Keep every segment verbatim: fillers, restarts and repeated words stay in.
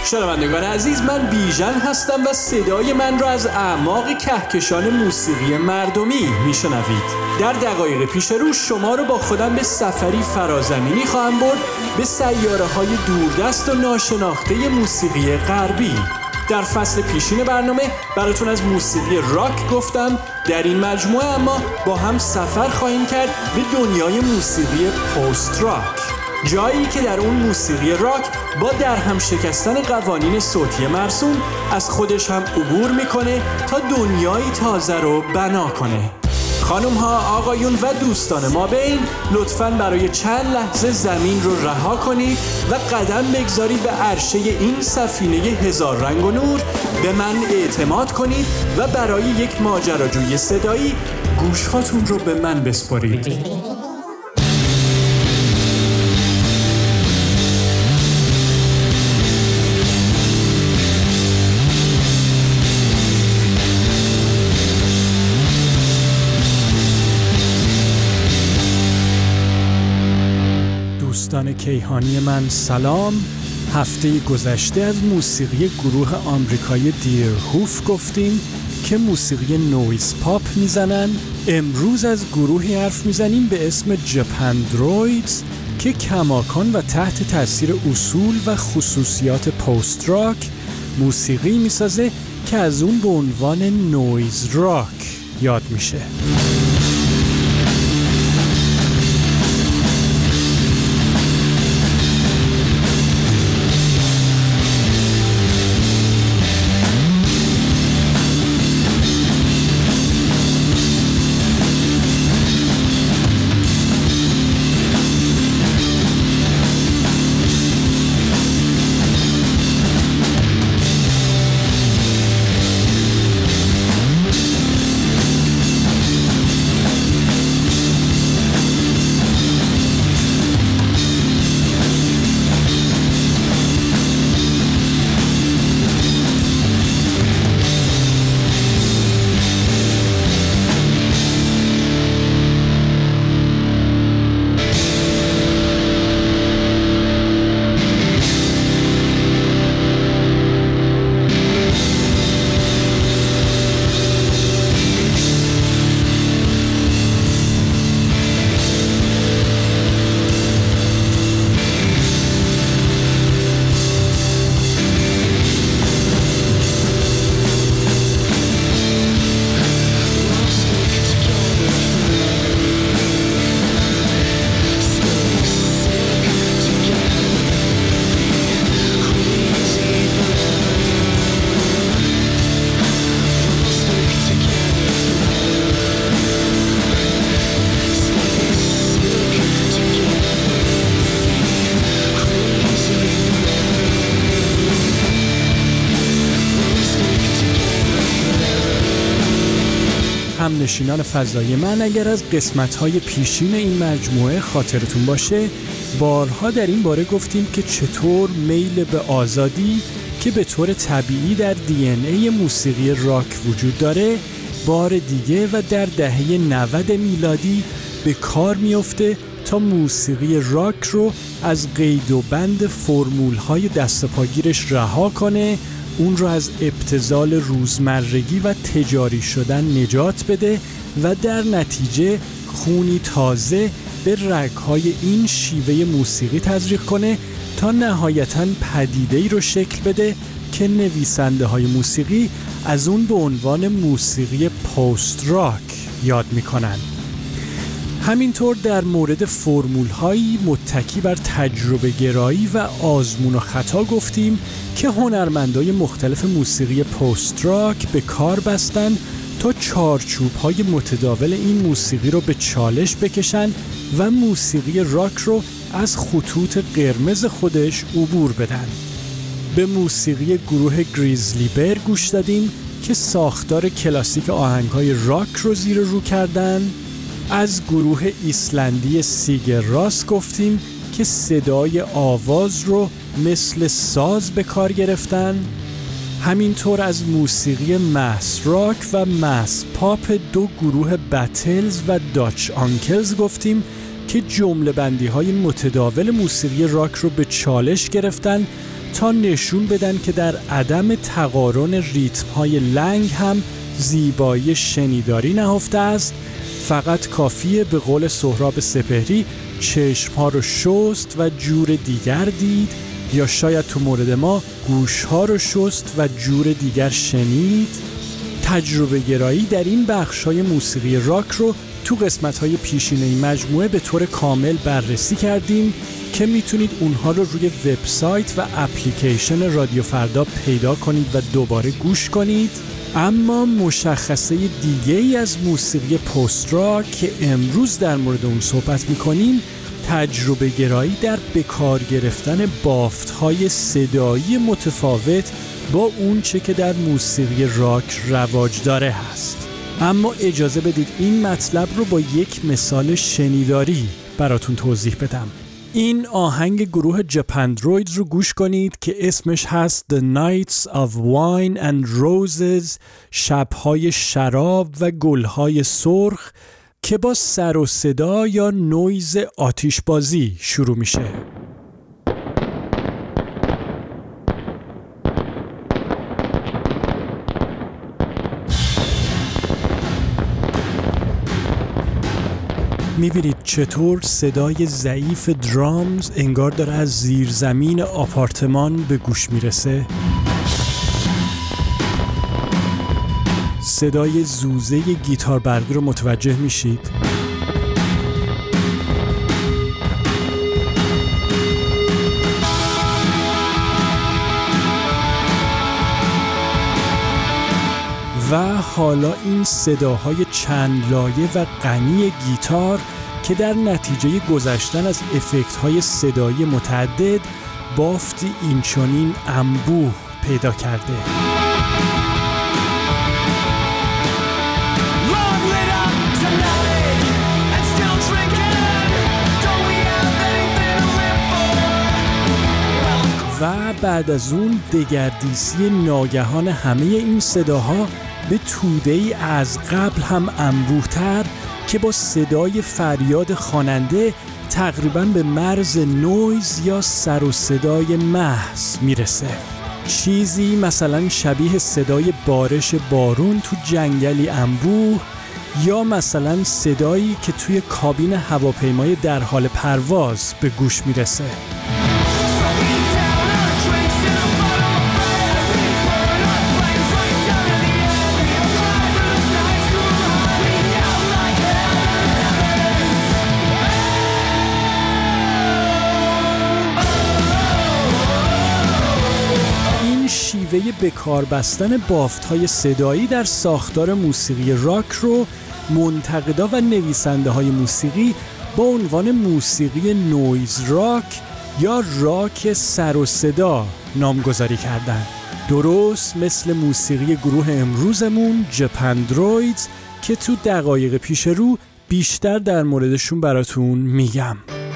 شنوندگان عزیز، من بیژن هستم و صدای من را از اعماق کهکشان موسیقی مردمی میشنوید. در دقایق پیش رو شما رو با خودم به سفری فرازمینی خواهم برد به سیاره‌های دوردست و ناشناخته موسیقی غربی. در فصل پیشین برنامه براتون از موسیقی راک گفتم. در این مجموعه اما با هم سفر خواهیم کرد به دنیای موسیقی پست راک، جایی که در اون موسیقی راک با در هم شکستن قوانین صوتی مرسوم از خودش هم عبور میکنه تا دنیایی تازه رو بنا کنه. خانم ها، آقایون و دوستان ما بین، لطفاً برای چند لحظه زمین رو رها کنید و قدم بگذارید به عرشه این سفینه هزار رنگ و نور. به من اعتماد کنید و برای یک ماجراجوی صدایی گوشهاتون رو به من بسپارید. دوستان کیهانی من سلام. هفته گذشته از موسیقی گروه آمریکایی دیرهوف گفتیم که موسیقی نویز پاپ میزنن. امروز از گروهی حرف میزنیم به اسم جپندرویدز که کماکان و تحت تاثیر اصول و خصوصیات پست راک موسیقی میسازه که از اون به عنوان نویز راک یاد میشه. همنشینان فضای من، اگر از قسمت‌های پیشین این مجموعه خاطرتون باشه، بارها در این باره گفتیم که چطور میل به آزادی که به طور طبیعی در دی ان ای موسیقی راک وجود داره، بار دیگه و در دهه نود میلادی به کار میفته تا موسیقی راک رو از قید و بند فرمول‌های دست پاگیرش رها کنه، اون رو از ابتذال روزمرگی و تجاری شدن نجات بده و در نتیجه خونی تازه به رگ‌های این شیوه موسیقی تزریق کنه تا نهایتاً پدیده‌ای رو شکل بده که نویسنده‌های موسیقی از اون به عنوان موسیقی پست راک یاد می‌کنن. همینطور در مورد فرمول‌هایی متکی بر تجربه گرایی و آزمون و خطا گفتیم که هنرمندای مختلف موسیقی پست راک به کار بستن تا چارچوب‌های متداول این موسیقی رو به چالش بکشن و موسیقی راک رو از خطوط قرمز خودش عبور بدن. به موسیقی گروه گریزلی بر گوش دادیم که ساختار کلاسیک آهنگ‌های راک رو زیر رو کردن. از گروه ایسلندی سیگر راس گفتیم که صدای آواز رو مثل ساز به کار گرفتن. همینطور از موسیقی ماس راک و ماس پاپ دو گروه بتلز و داچ آنکلز گفتیم که جمله بندی های متداول موسیقی راک رو به چالش گرفتن تا نشون بدن که در عدم تقارن ریتم‌های لنگ هم زیبایی شنیداری نهفته است. فقط کافیه به قول سهراب سپهری چشم‌ها رو شست و جور دیگر دید، یا شاید تو مورد ما گوش‌ها رو شست و جور دیگر شنید. تجربه گرایی در این بخش‌های موسیقی راک رو تو قسمت‌های پیشین این مجموعه به طور کامل بررسی کردیم که میتونید اونها رو روی وبسایت و اپلیکیشن رادیو فردا پیدا کنید و دوباره گوش کنید. اما مشخصه دیگه ای از موسیقی پست راک که امروز در مورد اون صحبت میکنیم، تجربه گرایی در بکار گرفتن بافت‌های صدایی متفاوت با اون چه که در موسیقی راک رواج داره هست. اما اجازه بدید این مطلب رو با یک مثال شنیداری براتون توضیح بدم. این آهنگ گروه جپندرویدز رو گوش کنید که اسمش هست The Nights of Wine and Roses، شب‌های شراب و گل‌های سرخ، که با سر و صدا یا نویز آتشبازی شروع میشه. میبینید چطور صدای ضعیف درامز انگار داره از زیرزمین آپارتمان به گوش میرسه. صدای زوزه گیتار برقی رو متوجه میشید؟ و حالا این صداهای چند لایه و غنی گیتار که در نتیجه گذشتن از افکت‌های صدایی متعدد بافتی اینچنین انبوه پیدا کرده. و بعد از اون دگردیسی ناگهان همه این صداها به توده‌ای از قبل هم انبوه‌تر که با صدای فریاد خواننده تقریباً به مرز نویز یا سر و صدای محض میرسه. چیزی مثلا شبیه صدای بارش بارون تو جنگلی انبوه، یا مثلا صدایی که توی کابین هواپیمای در حال پرواز به گوش میرسه. شیوه به کار بستن بافت‌های صدایی در ساختار موسیقی راک رو منتقدا و نویسنده های موسیقی با عنوان موسیقی نویز راک یا راک سر و صدا نامگذاری کردن. درست مثل موسیقی گروه امروزمون جپندرویدز که تو دقایق پیش رو بیشتر در موردشون براتون میگم.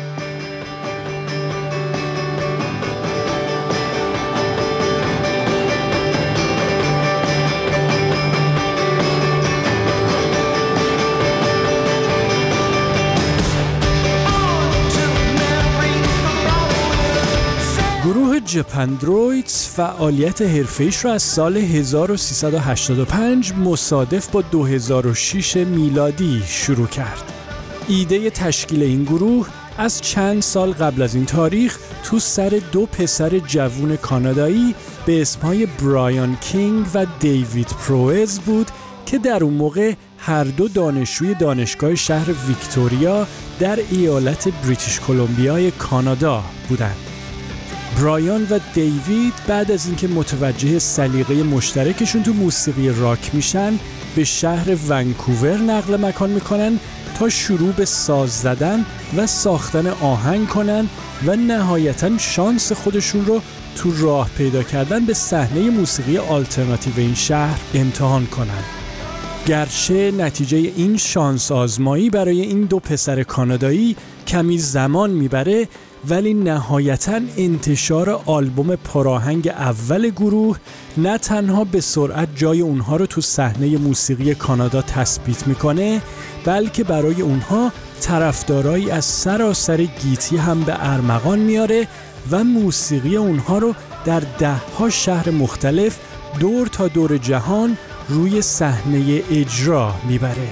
گروه جپندرویدز فعالیت حرفه‌ایش را از سال هزار و سیصد و هشتاد و پنج مصادف با دو هزار و شش میلادی شروع کرد. ایده تشکیل این گروه از چند سال قبل از این تاریخ تو سر دو پسر جوون کانادایی به اسمهای برایان کینگ و دیوید پروئز بود که در اون موقع هر دو دانشجوی دانشگاه شهر ویکتوریا در ایالت بریتیش کلمبیای کانادا بودند. برایان و دیوید بعد از اینکه متوجه سلیقه مشترکشون تو موسیقی راک میشن به شهر ونکوور نقل مکان میکنن تا شروع به ساز زدن و ساختن آهنگ کنن و نهایتاً شانس خودشون رو تو راه پیدا کردن به صحنه موسیقی آلترناتیو این شهر امتحان کنن. گرچه نتیجه این شانس آزمایی برای این دو پسر کانادایی کمی زمان میبره، ولی نهایتاً انتشار آلبوم پراهنگ اول گروه نه تنها به سرعت جای اونها رو تو صحنه موسیقی کانادا تثبیت میکنه، بلکه برای اونها طرفدارایی از سراسر گیتی هم به ارمغان میاره و موسیقی اونها رو در ده ها شهر مختلف دور تا دور جهان روی صحنه اجرا میبره.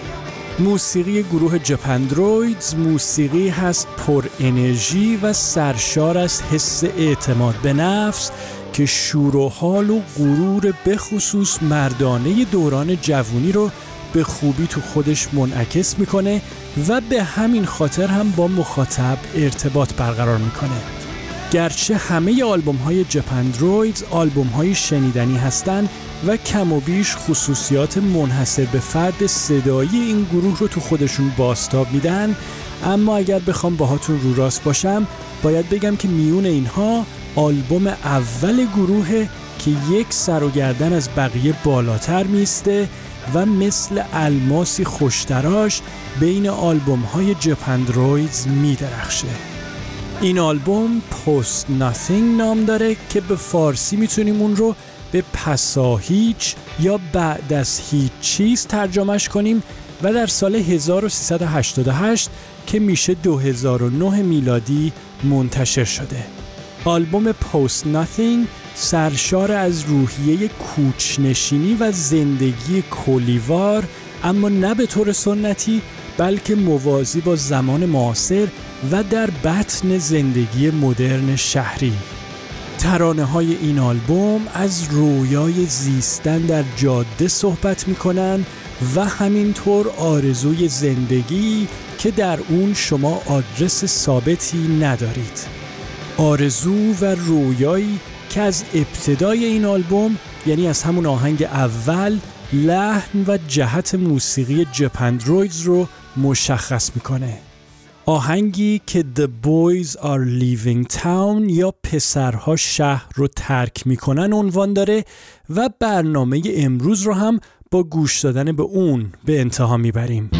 موسیقی گروه جپندرویدز موسیقی هست پر انرژی و سرشار از حس اعتماد به نفس که شور و حال و غرور به خصوص مردانه دوران جوانی رو به خوبی تو خودش منعکس میکنه و به همین خاطر هم با مخاطب ارتباط برقرار میکنه. گرچه همه آلبوم های جپندرویدز آلبوم های شنیدنی هستن و کم و بیش خصوصیات منحصر به فرد صدایی این گروه رو تو خودشون بازتاب میدن، اما اگر بخوام باهاتون رو راست باشم باید بگم که میون اینها آلبوم اول گروه که یک سر و گردن از بقیه بالاتر میسته و مثل الماسی خوشتراش بین آلبوم های جپندرویدز میدرخشه. این آلبوم پست ناتینگ نام داره که به فارسی میتونیم اون رو به پسا هیچ یا بعد از هیچ چیز ترجمهش کنیم و در سال هزار و سیصد و هشتاد و هشت که میشه دو هزار و نه میلادی منتشر شده. آلبوم پست ناتینگ سرشار از روحیه کوچنشینی و زندگی کلیوار، اما نه به طور سنتی بلکه موازی با زمان معاصر و در بطن زندگی مدرن شهری. ترانه های این آلبوم از رویای زیستن در جاده صحبت میکنن و همینطور آرزوی زندگی که در اون شما آدرس ثابتی ندارید. آرزو و رویایی که از ابتدای این آلبوم، یعنی از همون آهنگ اول، لحن و جهت موسیقی جپندرویدز رو مشخص میکنه. آهنگی که The Boys Are Leaving Town یا پسرها شهر رو ترک میکنن عنوان داره و برنامه امروز رو هم با گوش دادن به اون به انتها میبریم.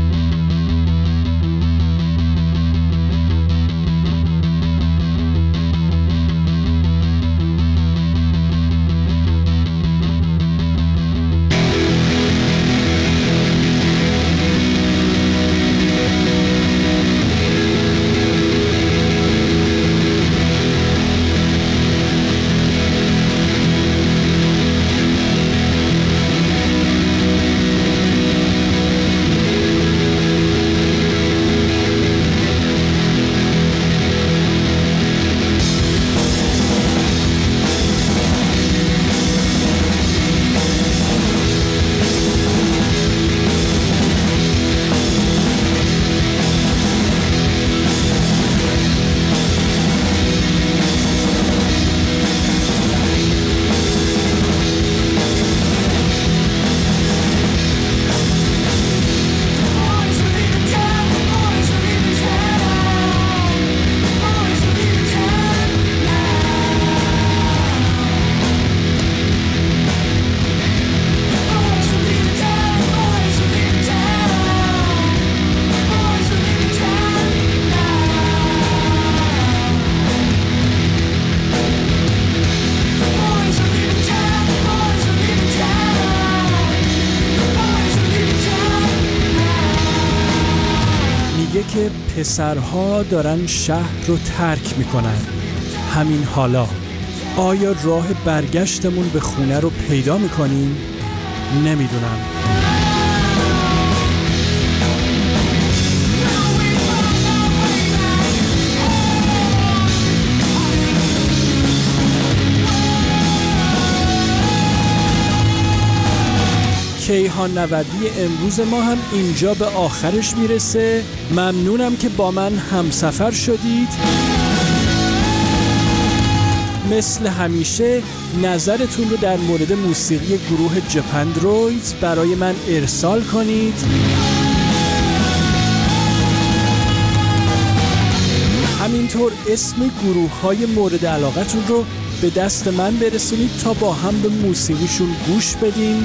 که پسرها دارن شهر رو ترک میکنن. همین حالا آیا راه برگشتمون به خونه رو پیدا میکنیم؟ نمیدونم. کیهان نوردی امروز ما هم اینجا به آخرش میرسه. ممنونم که با من همسفر شدید. مثل همیشه نظرتون رو در مورد موسیقی گروه جپندرویدز برای من ارسال کنید. همینطور اسم گروه‌های مورد علاقتون رو به دست من برسونید تا با هم به موسیقیشون گوش بدیم.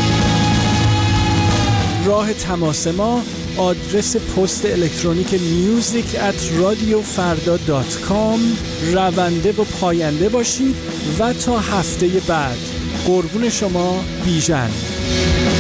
راه تماس ما آدرس پست الکترونیک میوزیک ات رادیو فردا دات کام. رونده و پاینده باشید و تا هفته بعد. قربون شما، بیژن.